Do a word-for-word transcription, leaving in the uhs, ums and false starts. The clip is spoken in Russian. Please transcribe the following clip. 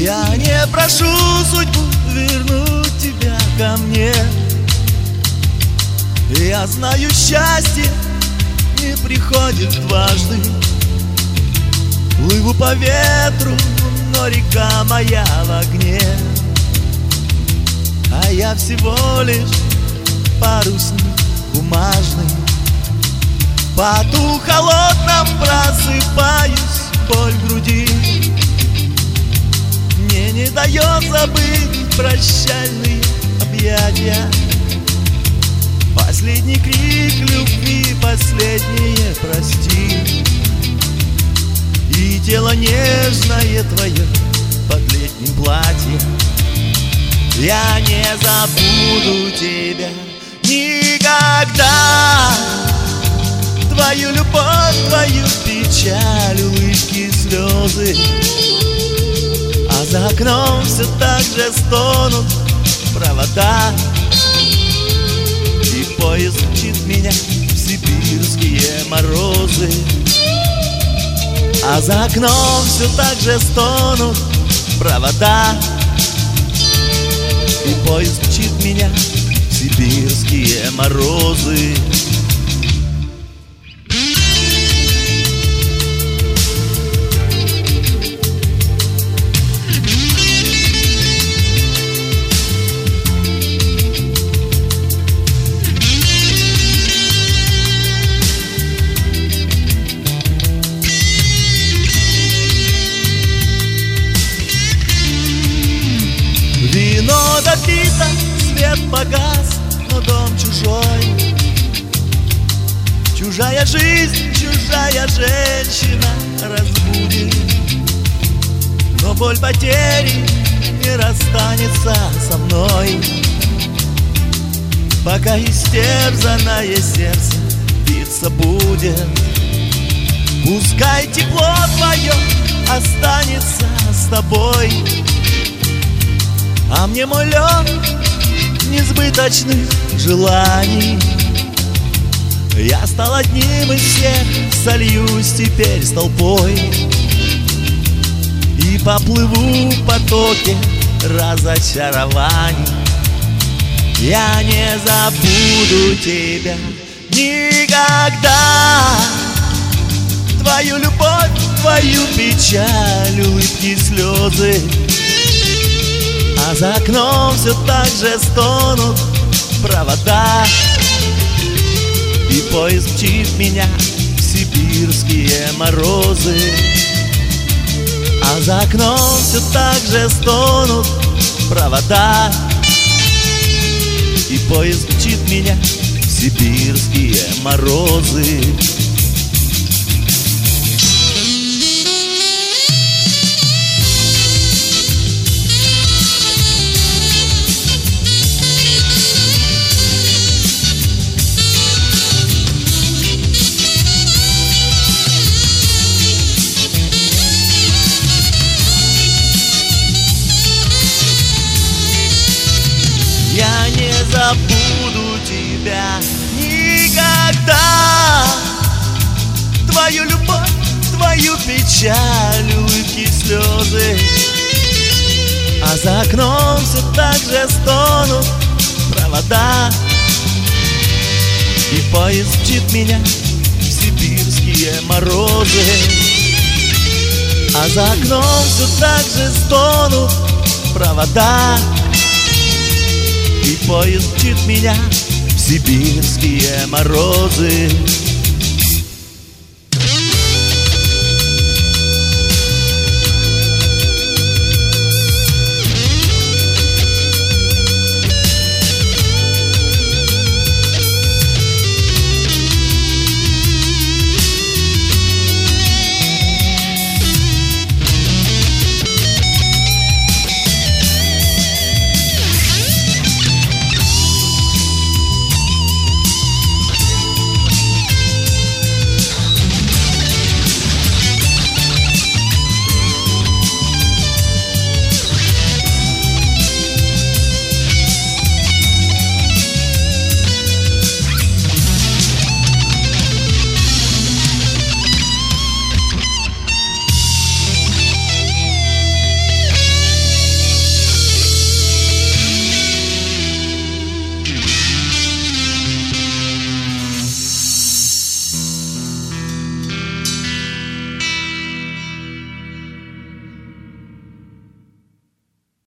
Я не прошу судьбу вернуть тебя ко мне. Я знаю, счастье не приходит дважды. Плыву по ветру, но река моя в огне. А я всего лишь парусник бумажный. В поту холодном просыпаюсь, боль в груди мне не дает забыть прощальные объятия. Последний крик любви, последнее прости. И тело нежное твое под летним платьем. Я не забуду тебя никогда. Твою любовь, твою печаль, улыбки, слезы. А за окном все так же стонут провода. И поезд мчит меня в сибирские морозы. А за окном все так же стонут провода. И поезд мчит меня в сибирские морозы. Вино допито, свет погас, но дом чужой. Чужая жизнь, чужая женщина разбудит. Но боль потери не расстанется со мной, пока истерзанное сердце биться будет. Пускай тепло твое останется с тобой, а мне мой лед несбыточных желаний. Я стал одним из всех, сольюсь теперь с толпой и поплыву в потоке разочарований. Я не забуду тебя никогда. Твою любовь, твою печаль, улыбки, слезы. А за окном все так же стонут провода. И поезд мчит меня в сибирские морозы. А за окном все так же стонут провода. И поезд мчит меня в сибирские морозы. Я не забуду тебя никогда. Твою любовь, твою печаль, улыбки, слезы. А за окном все так же стонут провода. И поезд мчит меня в сибирские морозы. А за окном все так же стонут провода. И поезд мчит меня в сибирские морозы.